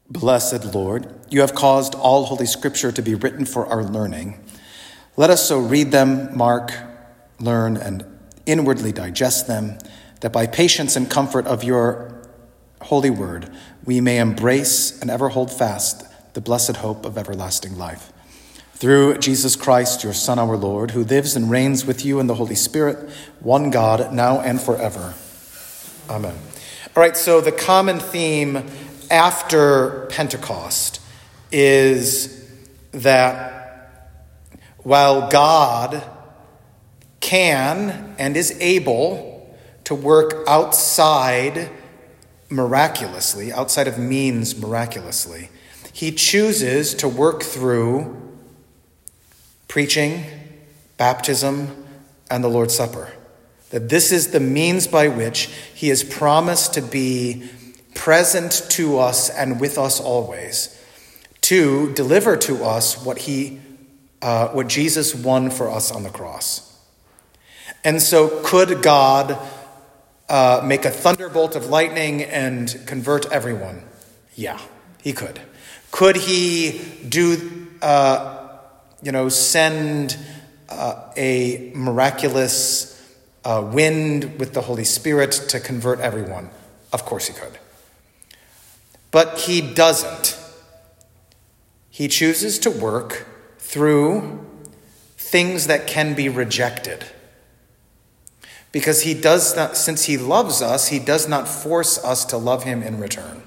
Blessed Lord, you have caused all Holy Scripture to be written for our learning. Let us so read them, mark, learn, and inwardly digest them, that by patience and comfort of your holy word, we may embrace and ever hold fast the blessed hope of everlasting life. Through Jesus Christ, your Son, our Lord, who lives and reigns with you in the Holy Spirit, one God, now and forever. Amen. All right, so the common theme after Pentecost is that while God can and is able to work outside of means miraculously, he chooses to work through preaching, baptism, and the Lord's Supper. That this is the means by which he has promised to be present to us and with us always, to deliver to us what Jesus won for us on the cross. And so could God make a thunderbolt of lightning and convert everyone? Yeah, he could. Could he send a miraculous wind with the Holy Spirit to convert everyone? Of course he could. But he doesn't. He chooses to work through things that can be rejected. Because he does not, since he loves us, he does not force us to love him in return.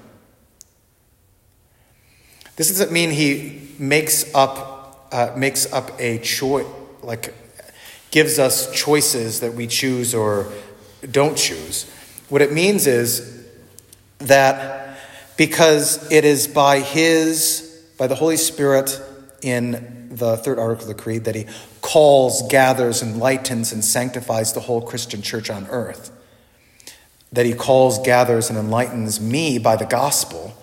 This doesn't mean he makes up a choice, like gives us choices that we choose or don't choose. What it means is that because it is by the Holy Spirit in the third article of the Creed that he calls, gathers, enlightens, and sanctifies the whole Christian church on earth. That he calls, gathers, and enlightens me by the gospel.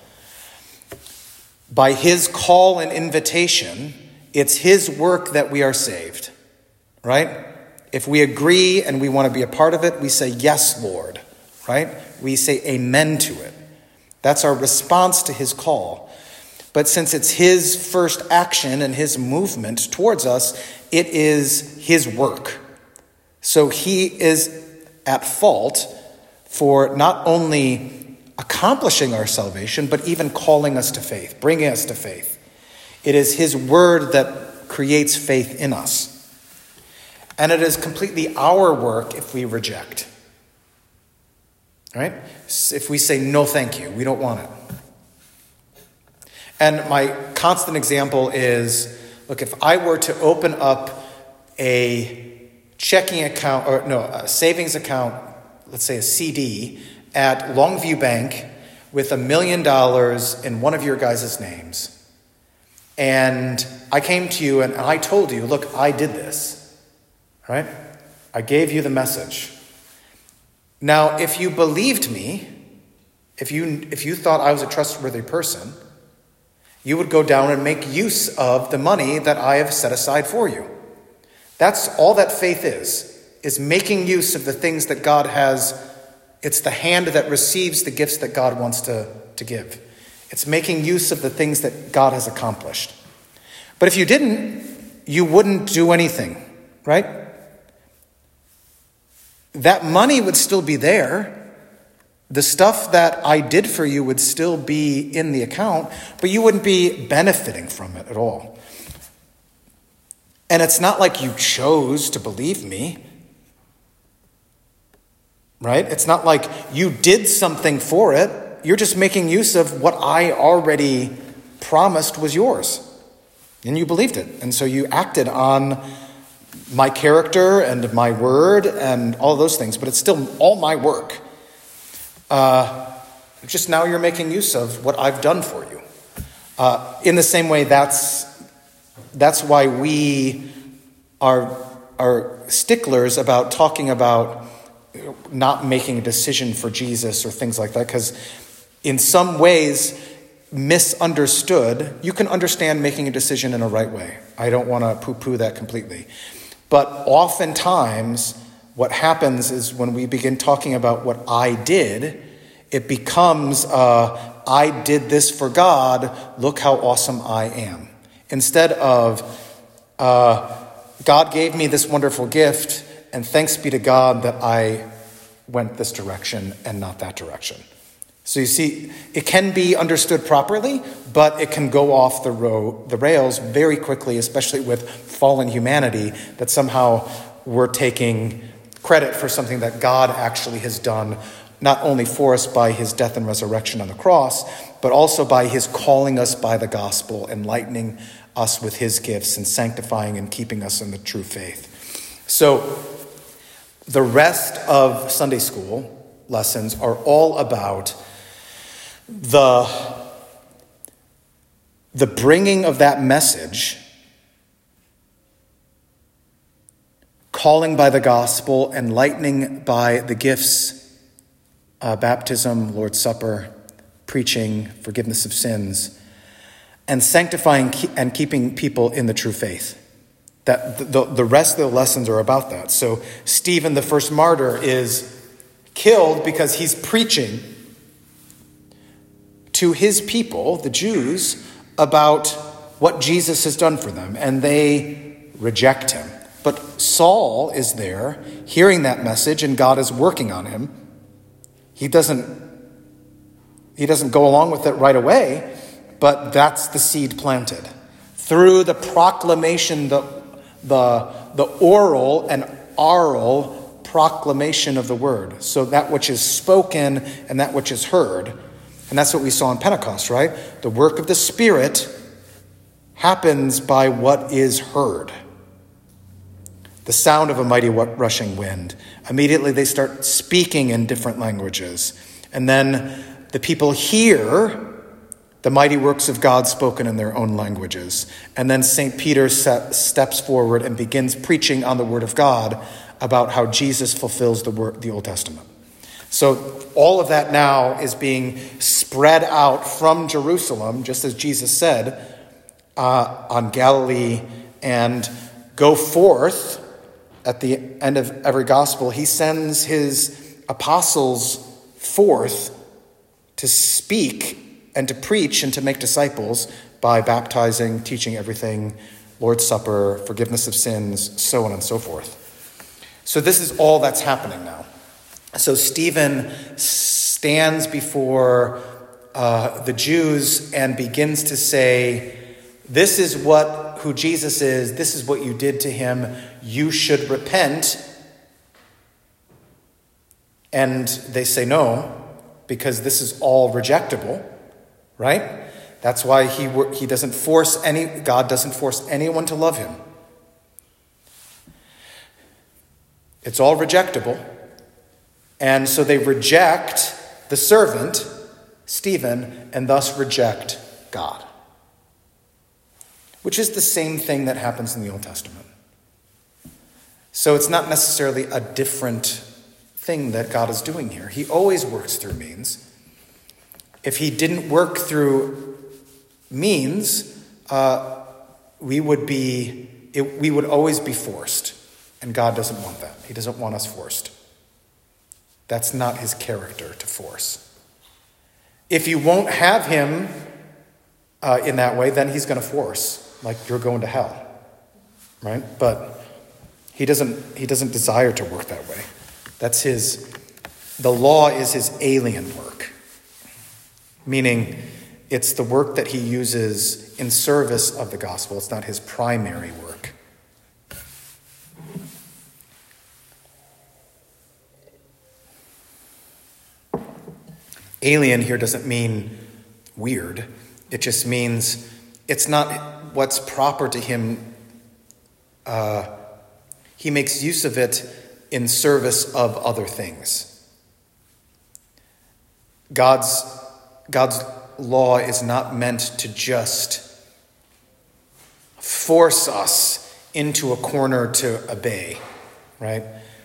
By his call and invitation, it's his work that we are saved. Right? If we agree and we want to be a part of it, we say, yes, Lord. Right? We say amen to it. That's our response to his call. But since it's his first action and his movement towards us, it is his work. So he is at fault for not only accomplishing our salvation, but even calling us to faith, bringing us to faith. It is his word that creates faith in us. And it is completely our work if we reject. Right? If we say, no, thank you, we don't want it. And my constant example is, look, if I were to open up a checking account, a savings account, let's say a CD, at Longview Bank with $1 million in one of your guys' names, and I came to you and I told you, look, I did this, right? I gave you the message. Now, if you believed me, if you thought I was a trustworthy person, you would go down and make use of the money that I have set aside for you. That's all that faith is making use of the things that God has. It's the hand that receives the gifts that God wants to give. It's making use of the things that God has accomplished. But if you didn't, you wouldn't do anything, right? That money would still be there. The stuff that I did for you would still be in the account, but you wouldn't be benefiting from it at all. And it's not like you chose to believe me, right? It's not like you did something for it. You're just making use of what I already promised was yours. And you believed it. And so you acted on my character and my word and all those things, but it's still all my work. Just now you're making use of what I've done for you. In the same way, that's why we are sticklers about talking about not making a decision for Jesus or things like that, because in some ways, misunderstood, you can understand making a decision in a right way. I don't want to poo-poo that completely. But oftentimes, what happens is when we begin talking about what I did, It becomes, I did this for God, look how awesome I am. Instead of, God gave me this wonderful gift, and thanks be to God that I went this direction and not that direction. So you see, it can be understood properly, but it can go off the rails very quickly, especially with fallen humanity, that somehow we're taking credit for something that God actually has done, not only for us by his death and resurrection on the cross, but also by his calling us by the gospel, enlightening us with his gifts and sanctifying and keeping us in the true faith. So the rest of Sunday school lessons are all about the bringing of that message, calling by the gospel, enlightening by the gifts, baptism, Lord's Supper, preaching, forgiveness of sins, and sanctifying and keeping people in the true faith. That the rest of the lessons are about that. So Stephen, the first martyr, is killed because he's preaching to his people, the Jews, about what Jesus has done for them, and they reject him. But Saul is there, hearing that message, and God is working on him. He doesn't go along with it right away, but that's the seed planted. Through the proclamation, the oral and oral proclamation of the word. So that which is spoken and that which is heard. And that's what we saw in Pentecost, right? The work of the Spirit happens by what is heard. The sound of a mighty rushing wind. Immediately they start speaking in different languages. And then the people hear the mighty works of God spoken in their own languages. And then St. Peter steps forward and begins preaching on the word of God about how Jesus fulfills the Old Testament. So all of that now is being spread out from Jerusalem, just as Jesus said, on Galilee, and go forth. At the end of every gospel, he sends his apostles forth to speak and to preach and to make disciples by baptizing, teaching everything, Lord's Supper, forgiveness of sins, so on and so forth. So this is all that's happening now. So Stephen stands before the Jews and begins to say, this is who Jesus is. This is what you did to him. You should repent. And they say no, because this is all rejectable, right? That's why he doesn't force God doesn't force anyone to love him. It's all rejectable. And so they reject the servant, Stephen, and thus reject God. Which is the same thing that happens in the Old Testament. So it's not necessarily a different thing that God is doing here. He always works through means. If he didn't work through means, we would always be forced. And God doesn't want that. He doesn't want us forced. That's not his character to force. If you won't have him in that way, then he's going to force. Like you're going to hell, right? But he doesn't desire to work that way. The law is his alien work. Meaning it's the work that he uses in service of the gospel. It's not his primary work. Alien here doesn't mean weird. It just means it's not what's proper to him. He makes use of it in service of other things. God's law is not meant to just force us into a corner to obey, right?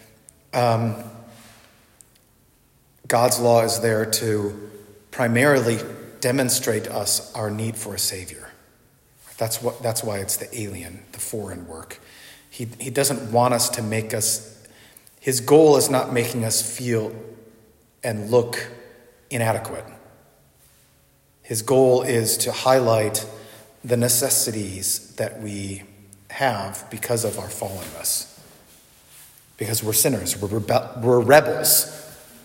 God's law is there to primarily demonstrate us our need for a Savior. That's why it's the alien, the foreign work. He doesn't want us to make us. His goal is not making us feel and look inadequate. His goal is to highlight the necessities that we have because of our fallenness. Because we're sinners, we're rebels.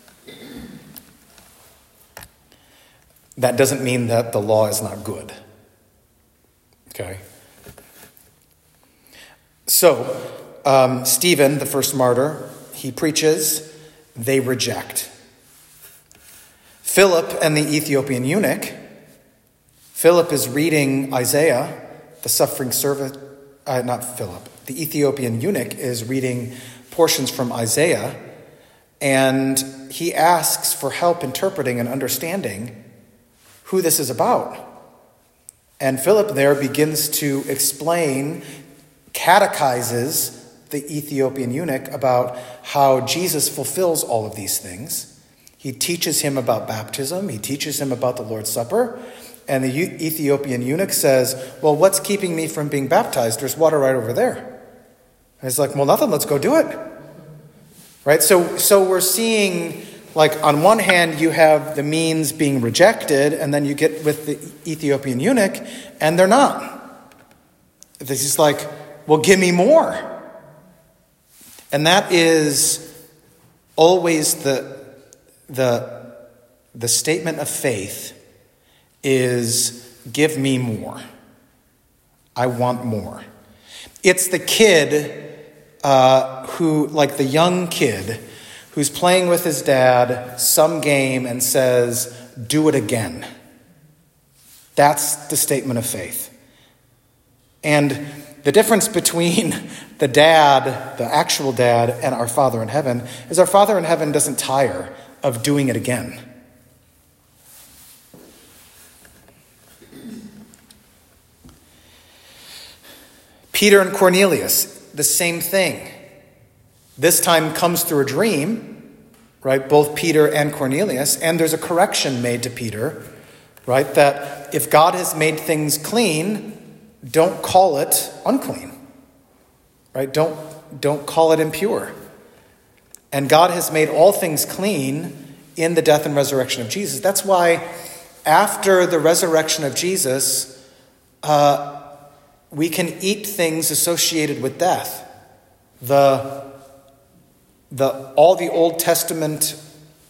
That doesn't mean that the law is not good. Okay? So, Stephen, the first martyr, he preaches, they reject. Philip and the Ethiopian eunuch, Philip is reading Isaiah, the suffering servant, not Philip, the Ethiopian eunuch is reading portions from Isaiah, and he asks for help interpreting and understanding who this is about. And Philip there begins to explain, catechizes the Ethiopian eunuch about how Jesus fulfills all of these things. He teaches him about baptism. He teaches him about the Lord's Supper. And the Ethiopian eunuch says, well, what's keeping me from being baptized? There's water right over there. And he's like, well, nothing, let's go do it. Right? So we're seeing, like, on one hand, you have the means being rejected, and then you get with the Ethiopian eunuch, and they're not. This is like, well, give me more. And that is always the statement of faith is, give me more. I want more. It's the kid who, like the young kid, who's playing with his dad some game and says, do it again. That's the statement of faith. And the difference between the dad, the actual dad, and our Father in heaven is our Father in heaven doesn't tire of doing it again. Peter and Cornelius, the same thing. This time comes through a dream, right? Both Peter and Cornelius, and there's a correction made to Peter, right? That if God has made things clean, don't call it unclean, right? Don't call it impure. And God has made all things clean in the death and resurrection of Jesus. That's why after the resurrection of Jesus, we can eat things associated with death. All the Old Testament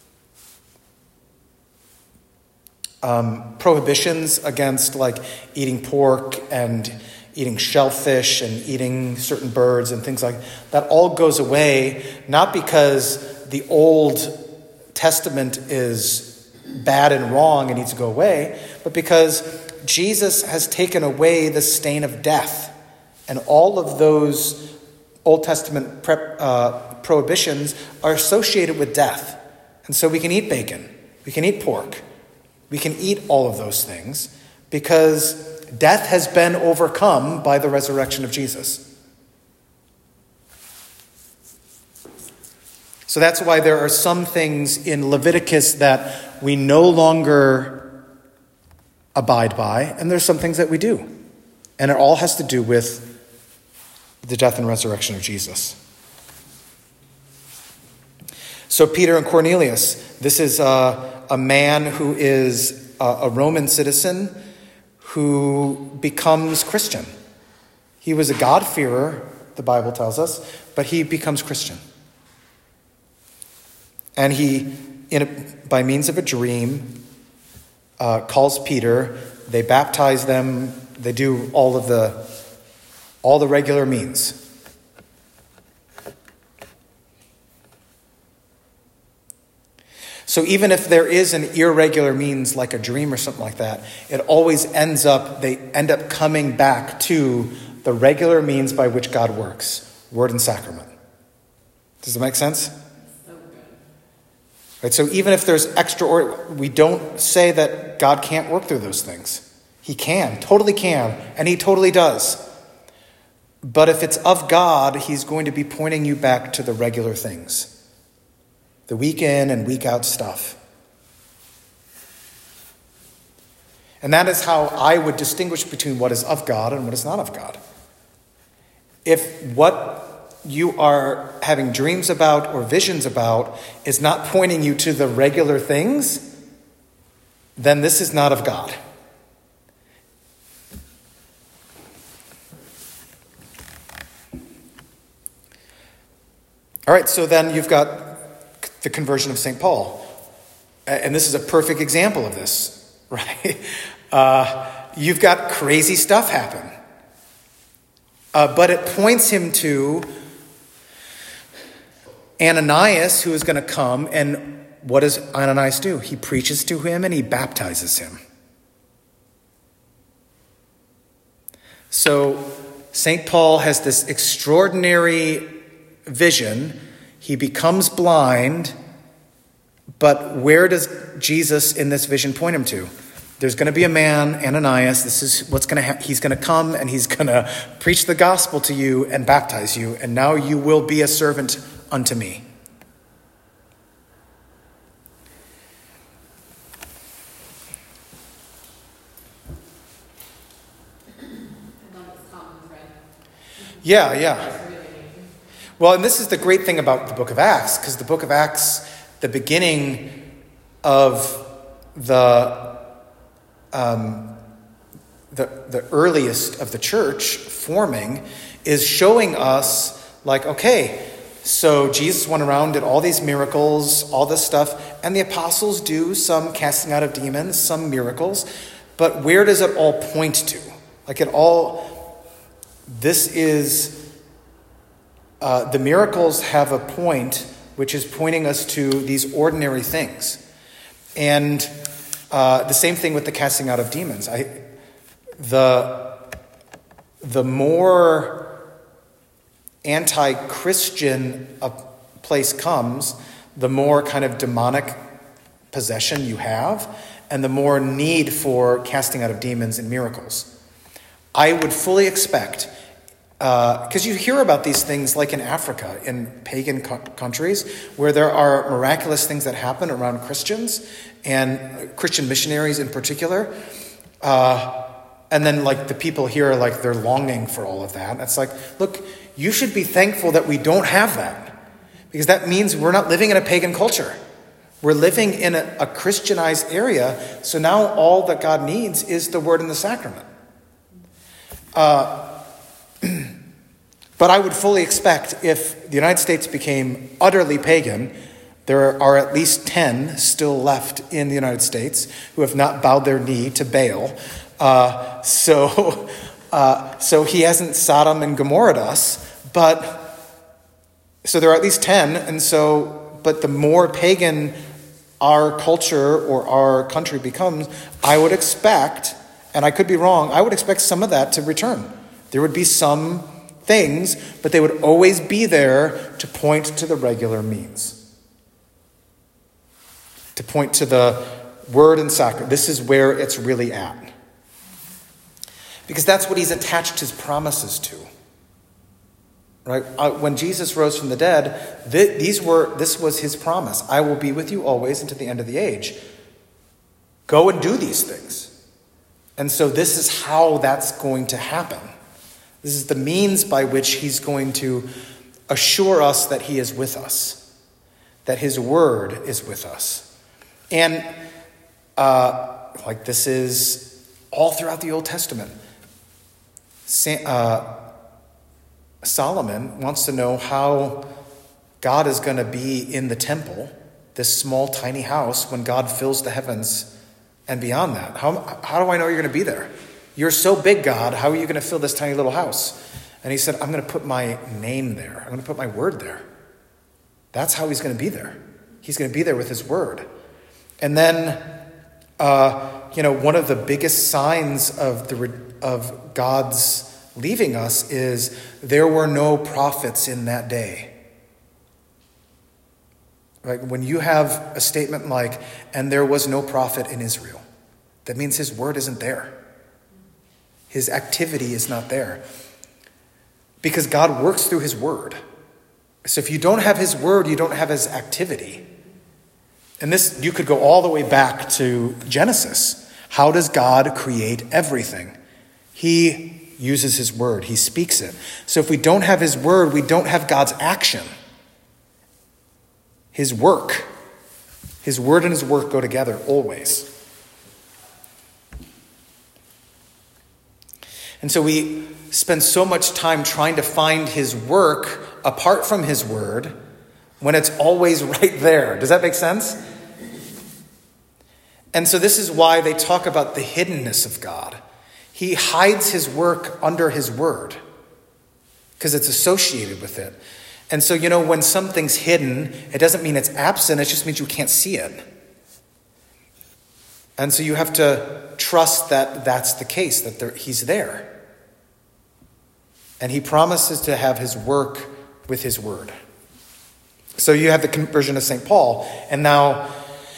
prohibitions against, like, eating pork and eating shellfish and eating certain birds and things like that all goes away, not because the Old Testament is bad and wrong and needs to go away, but because Jesus has taken away the stain of death. And all of those Old Testament prohibitions are associated with death. And so we can eat bacon, we can eat pork, we can eat all of those things because death has been overcome by the resurrection of Jesus. So that's why there are some things in Leviticus that we no longer abide by, and there's some things that we do. And it all has to do with the death and resurrection of Jesus. So Peter and Cornelius, this is a man who is a Roman citizen who becomes Christian. He was a God-fearer, the Bible tells us, but he becomes Christian. And he, by means of a dream, calls Peter. They baptize them. They do all the regular means. So even if there is an irregular means like a dream or something like that, they end up coming back to the regular means by which God works, word and sacrament. Does that make sense? Right, so even if there's we don't say that God can't work through those things. He totally can, and he totally does. But if it's of God, he's going to be pointing you back to the regular things. The week in and week out stuff. And that is how I would distinguish between what is of God and what is not of God. If what you are having dreams about or visions about is not pointing you to the regular things, then this is not of God. All right, so then you've got the conversion of St. Paul. And this is a perfect example of this, right? You've got crazy stuff happen. But it points him to Ananias, who is going to come. And what does Ananias do? He preaches to him and he baptizes him. So St. Paul has this extraordinary vision. He becomes blind. But where does Jesus in this vision point him to? There's going to be a man, Ananias. This is what's going to happen. He's going to come and he's going to preach the gospel to you and baptize you. And now you will be a servant unto me. Yeah. Well, and this is the great thing about the book of Acts, because the book of Acts, the beginning of the earliest of the church forming is showing us like, okay, so Jesus went around, did all these miracles, all this stuff, and the apostles do some casting out of demons, some miracles, but where does it all point to? Like this is, the miracles have a point which is pointing us to these ordinary things. And the same thing with the casting out of demons. The more anti-Christian a place comes, the more kind of demonic possession you have, and the more need for casting out of demons and miracles. I would fully expect, because you hear about these things like in Africa, in pagan countries, where there are miraculous things that happen around Christians, and Christian missionaries in particular. And then like the people here, like they're longing for all of that. It's like, look, you should be thankful that we don't have that. Because that means we're not living in a pagan culture. We're living in a Christianized area. So now all that God needs is the word and the sacrament. But I would fully expect if the United States became utterly pagan, there are at least 10 still left in the United States who have not bowed their knee to Baal. So he hasn't Sodom and Gomorrah'd us, so there are at least 10, but the more pagan our culture or our country becomes, I would expect, and I could be wrong, I would expect some of that to return. There would be some things, but they would always be there to point to the regular means. To point to the word and sacrament. This is where it's really at. Because that's what he's attached his promises to. Right? When Jesus rose from the dead, this was his promise. I will be with you always unto the end of the age. Go and do these things. And so this is how that's going to happen. This is the means by which he's going to assure us that he is with us, that his word is with us. And this is all throughout the Old Testament. Solomon wants to know how God is going to be in the temple, this small, tiny house, when God fills the heavens and beyond that. How do I know you're going to be there? You're so big, God. How are you going to fill this tiny little house? And he said, I'm going to put my name there. I'm going to put my word there. That's how he's going to be there. He's going to be there with his word. And then, one of the biggest signs of God's leaving us is there were no prophets in that day. Right? When you have a statement like, and there was no prophet in Israel, that means his word isn't there. His activity is not there. Because God works through his word. So if you don't have his word, you don't have his activity. And this, you could go all the way back to Genesis. How does God create everything? He uses his word. He speaks it. So if we don't have his word, we don't have God's action. His work. His word and his work go together always. And so we spend so much time trying to find his work apart from his word when it's always right there. Does that make sense? And so this is why they talk about the hiddenness of God. He hides his work under his word because it's associated with it. And so, when something's hidden, it doesn't mean it's absent. It just means you can't see it. And so you have to trust that that's the case, that he's there. And he promises to have his work with his word. So you have the conversion of St. Paul. And now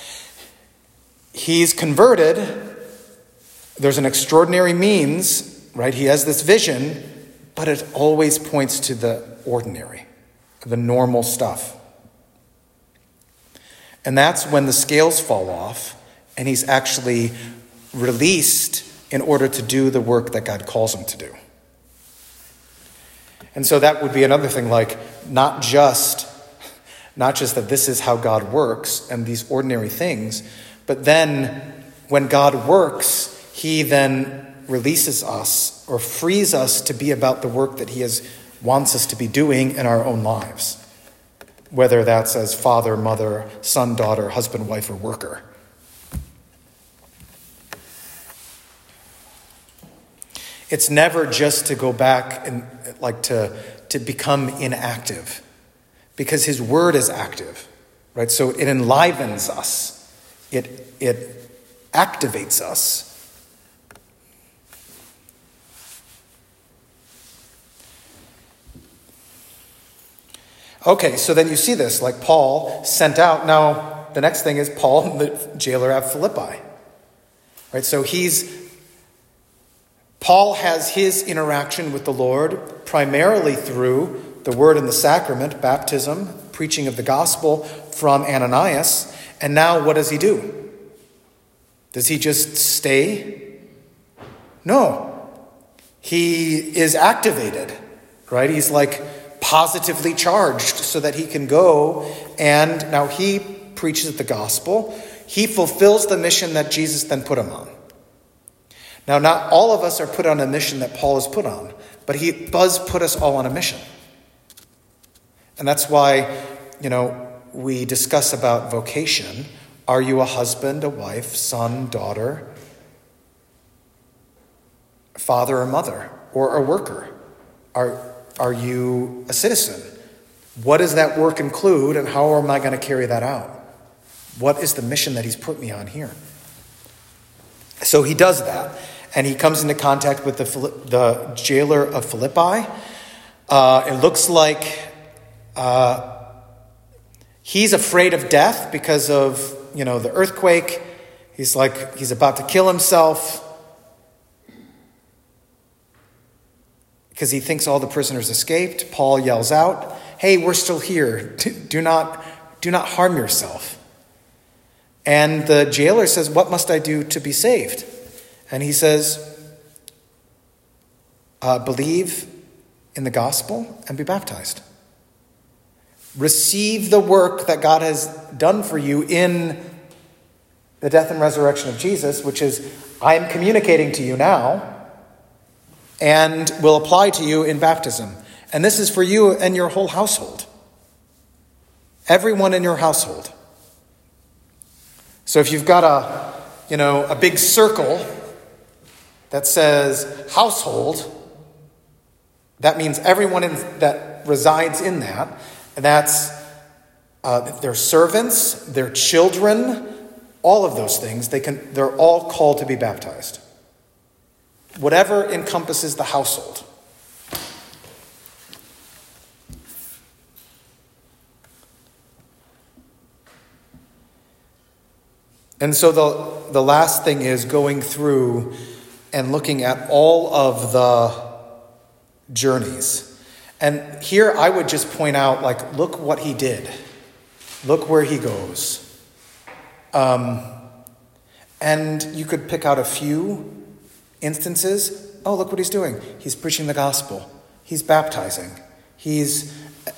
he's converted. There's an extraordinary means, right? He has this vision, but it always points to the ordinary, the normal stuff. And that's when the scales fall off and he's actually released in order to do the work that God calls him to do. And so that would be another thing, like not just that this is how God works and these ordinary things, but then when God works, he then releases us or frees us to be about the work that he wants us to be doing in our own lives, whether that's as father, mother, son, daughter, husband, wife, or worker. It's never just to go back and to become inactive, because his word is active, right? So it enlivens us. It activates us. Okay, so then you see this, like Paul sent out. Now, the next thing is Paul, the jailer at Philippi. Right, so Paul has his interaction with the Lord primarily through the word and the sacrament, baptism, preaching of the gospel from Ananias. And now what does he do? Does he just stay? No. He is activated, right? He's like positively charged so that he can go, and now he preaches the gospel. He fulfills the mission that Jesus then put him on. Now, not all of us are put on a mission that Paul is put on, but he does put us all on a mission. And that's why, we discuss about vocation. Are you a husband, a wife, son, daughter, father or mother, or a worker? Are you a citizen? What does that work include, and how am I going to carry that out? What is the mission that he's put me on here? So he does that, and he comes into contact with the jailer of Philippi. It looks like he's afraid of death because of, the earthquake. He's about to kill himself because he thinks all the prisoners escaped. Paul yells out, "Hey, we're still here. Do not harm yourself." And the jailer says, "What must I do to be saved?" And he says, "Believe in the gospel and be baptized. Receive the work that God has done for you in the death and resurrection of Jesus, which is, I am communicating to you now and will apply to you in baptism. And this is for you and your whole household. Everyone in your household." So if you've got a big circle that says household, that means everyone that resides in that. And that's their servants, their children, all of those things. They're all called to be baptized. Whatever encompasses the household. And so the last thing is going through and looking at all of the journeys. And here I would just point out, look what he did. Look where he goes. And you could pick out a few instances. Oh, look what he's doing. He's preaching the gospel. He's baptizing. He's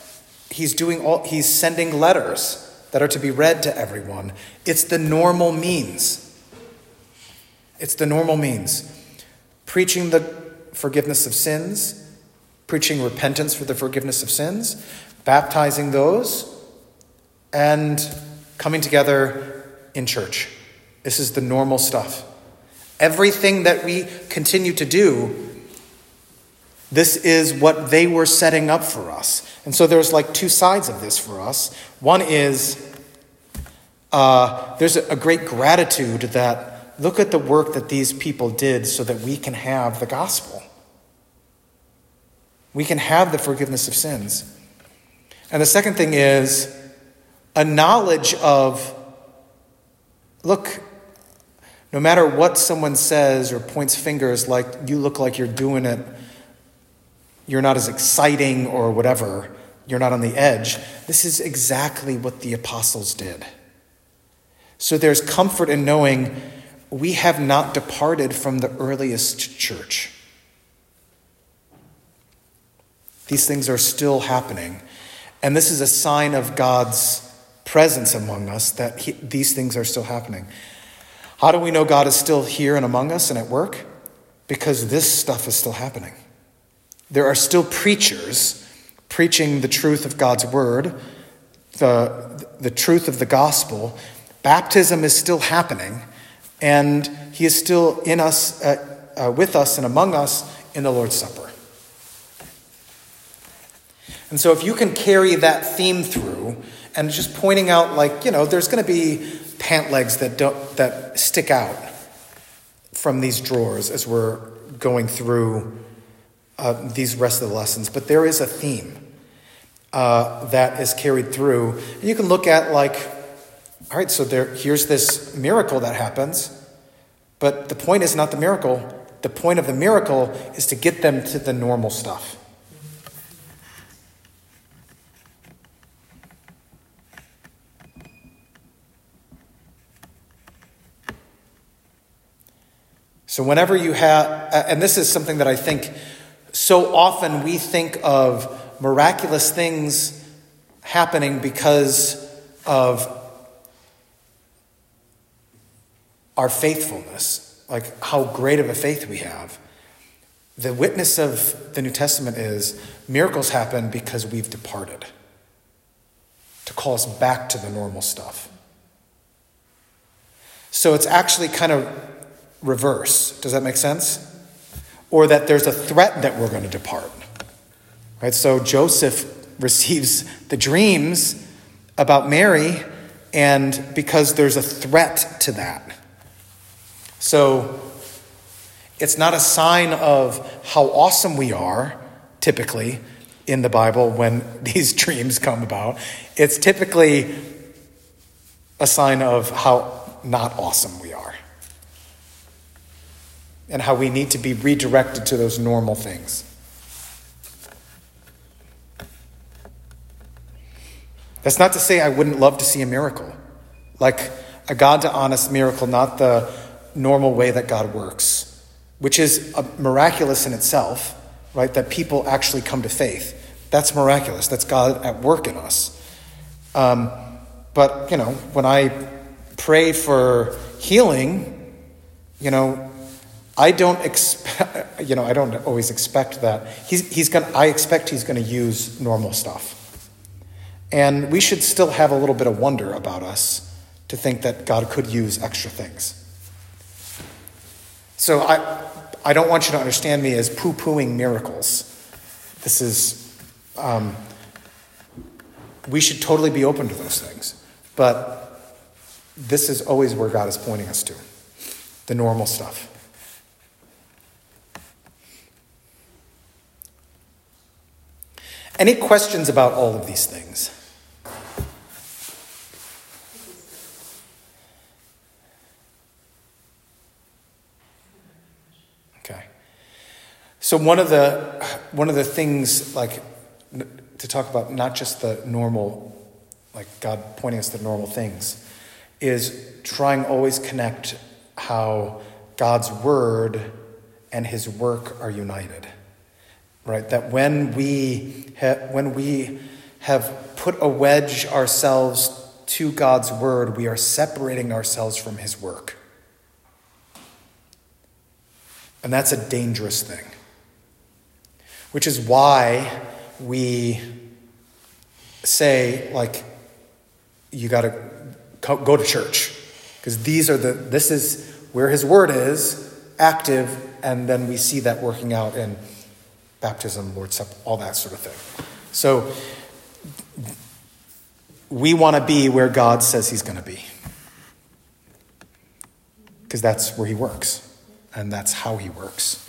sending letters that are to be read to everyone. It's the normal means. It's the normal means. Preaching forgiveness of sins, preaching repentance for the forgiveness of sins, baptizing those, and coming together in church. This is the normal stuff. Everything that we continue to do, this is what they were setting up for us. And so there's like two sides of this for us. One is there's a great gratitude that look at the work that these people did so that we can have the gospel. We can have the forgiveness of sins. And the second thing is a knowledge of, look, no matter what someone says or points fingers like you look like you're doing it, you're not as exciting or whatever, you're not on the edge. This is exactly what the apostles did. So there's comfort in knowing we have not departed from the earliest church. These things are still happening. And this is a sign of God's presence among us, that these things are still happening. How do we know God is still here and among us and at work? Because this stuff is still happening. There are still preachers preaching the truth of God's word, the truth of the gospel. Baptism is still happening, and he is still in us, with us and among us in the Lord's Supper. And so if you can carry that theme through and just pointing out, there's going to be pant legs that stick out from these drawers as we're going through these rest of the lessons. But there is a theme that is carried through. And you can look at all right, so here's this miracle that happens. But the point is not the miracle. The point of the miracle is to get them to the normal stuff. So whenever you have, and this is something that I think so often we think of miraculous things happening because of our faithfulness, like how great of a faith we have. The witness of the New Testament is miracles happen because we've departed, to call us back to the normal stuff. So it's actually kind of reverse. Does that make sense? Or that there's a threat that we're going to depart. Right? So Joseph receives the dreams about Mary, and because there's a threat to that. So it's not a sign of how awesome we are, typically, in the Bible when these dreams come about. It's typically a sign of how not awesome we are. And how we need to be redirected to those normal things. That's not to say I wouldn't love to see a miracle. Like a God-to-honest miracle, not the normal way that God works. Which is miraculous in itself, right? That people actually come to faith. That's miraculous. That's God at work in us. But, when I pray for healing, I don't always expect that. I expect he's going to use normal stuff. And we should still have a little bit of wonder about us to think that God could use extra things. So I don't want you to understand me as poo-pooing miracles. This is, we should totally be open to those things. But this is always where God is pointing us to, the normal stuff. Any questions about all of these things? Okay. So one of the things, to talk about not just the normal, God pointing us to normal things, is trying always connect how God's word and his work are united. Right, that when we have put a wedge ourselves to God's word, we are separating ourselves from his work. And that's a dangerous thing. which is why we say, like, you got to go to church, because this is where his word is active, and then we see that working out in baptism, Lord's Supper, all that sort of thing. So we want to be where God says he's going to be, because that's where he works, and that's how he works.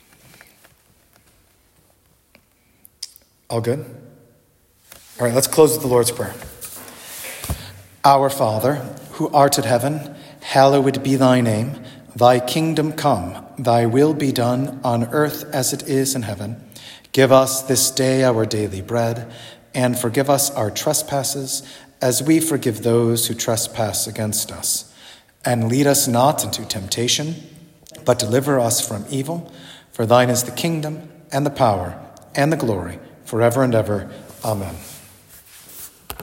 All good? All right, let's close with the Lord's Prayer. Our Father, who art in heaven, hallowed be thy name. Thy kingdom come, thy will be done on earth as it is in heaven. Give us this day our daily bread, and forgive us our trespasses, as we forgive those who trespass against us. And lead us not into temptation, but deliver us from evil. For thine is the kingdom, and the power, and the glory, forever and ever. Amen.